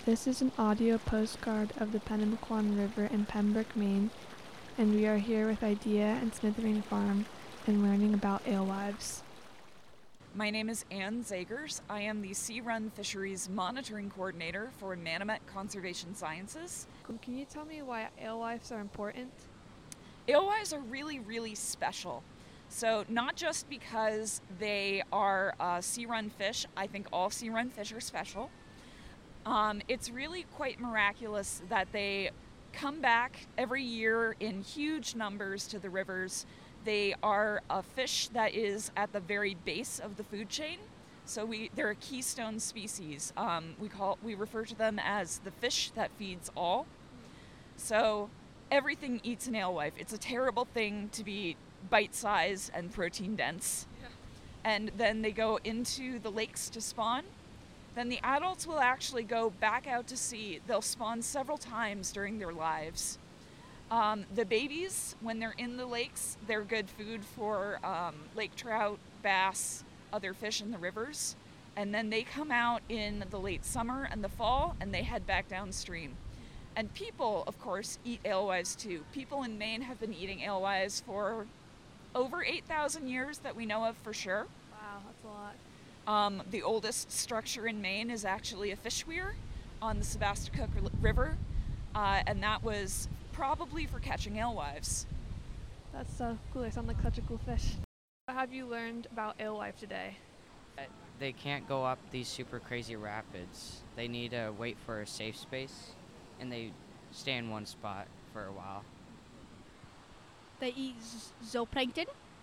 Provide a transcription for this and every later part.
This is an audio postcard of the Pennamequan River in Pembroke, Maine, and we are here with Idea and Smithereen Farm and learning about alewives. My name is Ann Zagers. I am the Sea Run Fisheries Monitoring Coordinator for Manomet Conservation Sciences. Can you tell me why alewives are important? Alewives are really, really special. So not just because they are sea run fish, I think all sea run fish are special. It's really quite miraculous that they come back every year in huge numbers to the rivers. They are a fish that is at the very base of the food chain. So they're a keystone species. We refer to them as the fish that feeds all. So everything eats an alewife. It's a terrible thing to be bite-sized and protein-dense. Yeah. And then they go into the lakes to spawn. Then the adults will actually go back out to sea. They'll spawn several times during their lives. The babies, when they're in the lakes, they're good food for lake trout, bass, other fish in the rivers. And then they come out in the late summer and the fall, and they head back downstream. And people, of course, eat alewives too. People in Maine have been eating alewives for over 8,000 years that we know of for sure. Wow, that's a lot. The oldest structure in Maine is actually a fish weir on the Sebasticook River, and that was probably for catching alewives. That's so cool. They sound like such a cool fish. What have you learned about alewife today? They can't go up these super crazy rapids. They need to wait for a safe space, and they stay in one spot for a while. They eat zooplankton?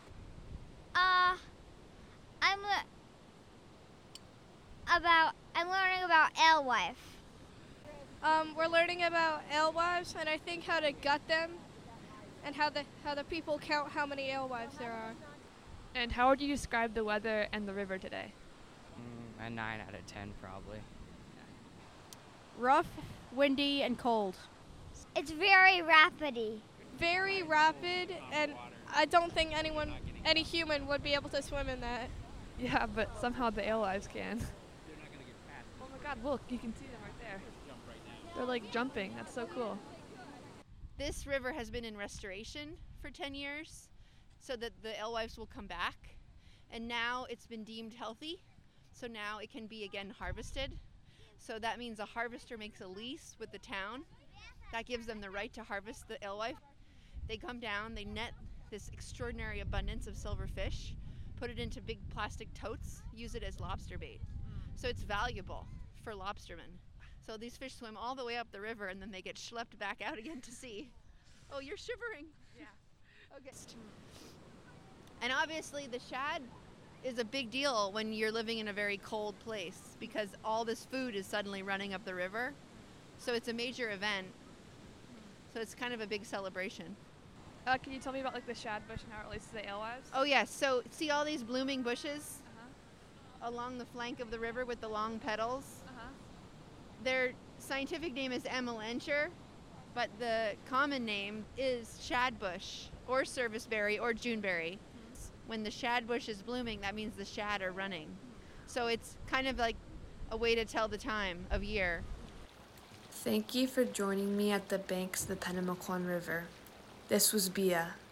I'm learning about alewife. We're learning about alewives, and I think how to gut them, and how the people count how many alewives there are. And how would you describe the weather and the river today? A 9 out of 10 probably. Rough, windy, and cold. It's very rapidy. Very rapid, and I don't think any human would be able to swim in that. Yeah, but somehow the alewives can. Oh my god, look, you can see them right there. They're like jumping. That's so cool. This river has been in restoration for 10 years so that the alewives will come back. And now it's been deemed healthy, so now it can be again harvested. So that means a harvester makes a lease with the town. That gives them the right to harvest the alewife. They come down, they net this extraordinary abundance of silver fish, put it into big plastic totes, use it as lobster bait. So it's valuable for lobstermen. So these fish swim all the way up the river and then they get schlepped back out again to sea. Oh, you're shivering. Yeah. Okay. And obviously the shad is a big deal when you're living in a very cold place because all this food is suddenly running up the river. So it's a major event. So it's kind of a big celebration. Can you tell me about like the shad bush and how it relates to the alewives? Oh yes, so see all these blooming bushes along the flank of the river with the long petals? Their scientific name is Amelanchier, but the common name is shad bush or serviceberry or juneberry. When the shad bush is blooming, that means the shad are running. So it's kind of like a way to tell the time of year. Thank you for joining me at the banks of the Pennamequan River. This was Bia.